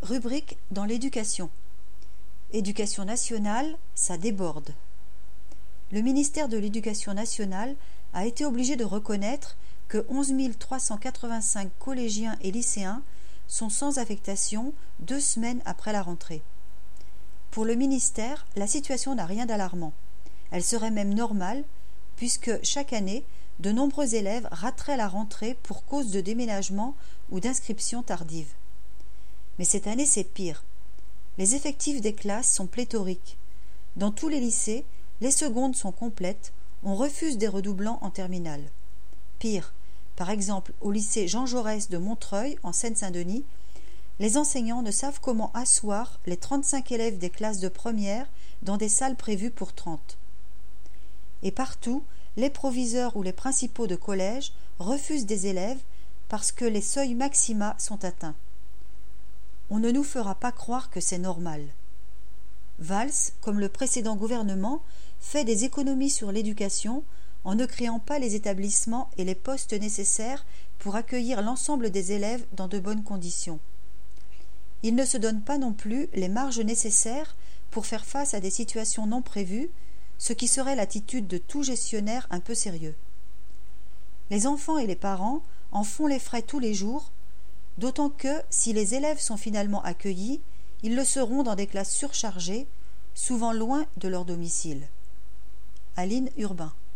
Rubrique dans l'éducation. Éducation nationale, ça déborde. Le ministère de l'Éducation nationale a été obligé de reconnaître que 11 385 collégiens et lycéens sont sans affectation 2 semaines après la rentrée. Pour le ministère, la situation n'a rien d'alarmant. Elle serait même normale, puisque chaque année, de nombreux élèves rateraient la rentrée pour cause de déménagement ou d'inscription tardive. Mais cette année, c'est pire. Les effectifs des classes sont pléthoriques. Dans tous les lycées, les secondes sont complètes, on refuse des redoublants en terminale. Pire, par exemple au lycée Jean Jaurès de Montreuil, en Seine-Saint-Denis, les enseignants ne savent comment asseoir les 35 élèves des classes de première dans des salles prévues pour 30. Et partout, les proviseurs ou les principaux de collège refusent des élèves parce que les seuils maxima sont atteints. On ne nous fera pas croire que c'est normal. Valls, comme le précédent gouvernement, fait des économies sur l'éducation en ne créant pas les établissements et les postes nécessaires pour accueillir l'ensemble des élèves dans de bonnes conditions. Il ne se donne pas non plus les marges nécessaires pour faire face à des situations non prévues, ce qui serait l'attitude de tout gestionnaire un peu sérieux. Les enfants et les parents en font les frais tous les jours, d'autant que, si les élèves sont finalement accueillis, ils le seront dans des classes surchargées, souvent loin de leur domicile. Aline Urbain.